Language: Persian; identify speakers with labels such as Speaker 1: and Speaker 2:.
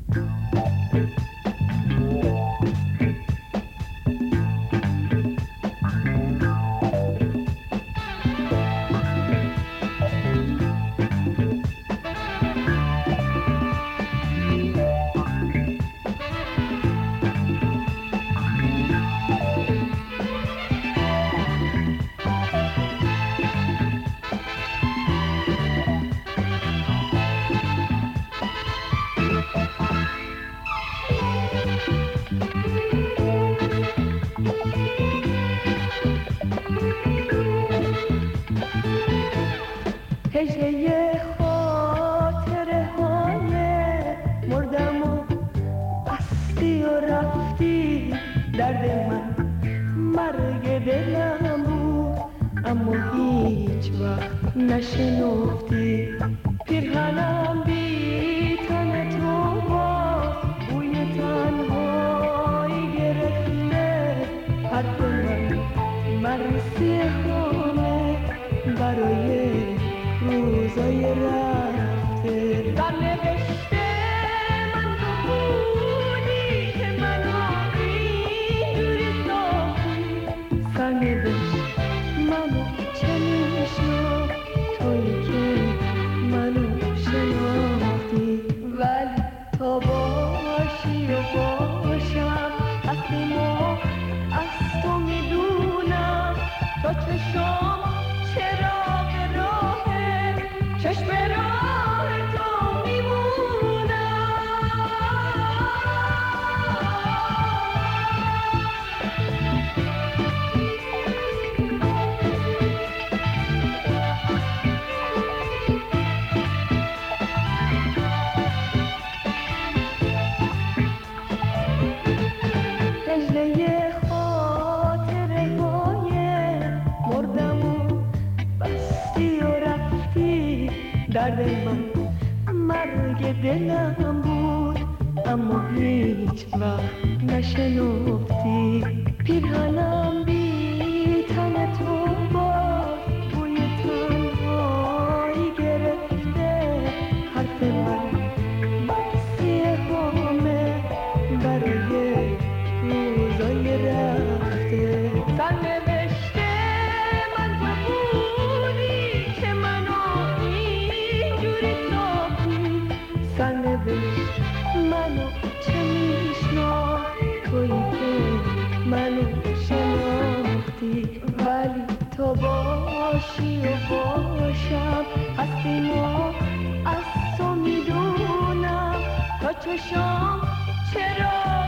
Speaker 1: هجله خاطره های مردم و بستی و رفتی. درد من مرگ دلم بود اما هیچ وقت نشنفتی. پیرهنم بی تن تو باز بوی تنهایی گرفته. حرف من مرثیه‌نامه برای روزای رفته. سرنوشته من تو بودی که منو اینجوری ساختی. سرنوشت منو چه میشنو تویی که منو شناختی. ولی تا باشی و باشم هستیم و از تو میدونم. تا چشام چراغ راهه چشم راه تو میمونم. هجله خاطره های مردم و بستی و رفتی. درد من مرگ دلم بود اما هیچ وقت نشنفتی. پیرهنم بی تن تو باز بوی تنهایی گرفته. حرف من مرثیه‌نامه برای روزای رفته. سرنوشته من تو بودی که منو اینجوری ساختی. سرنوشت منو چه میشناخت تویی که منو شناختی. ولی تو باشی و باشم هستیم و از تو میدونم. تا چشام چرا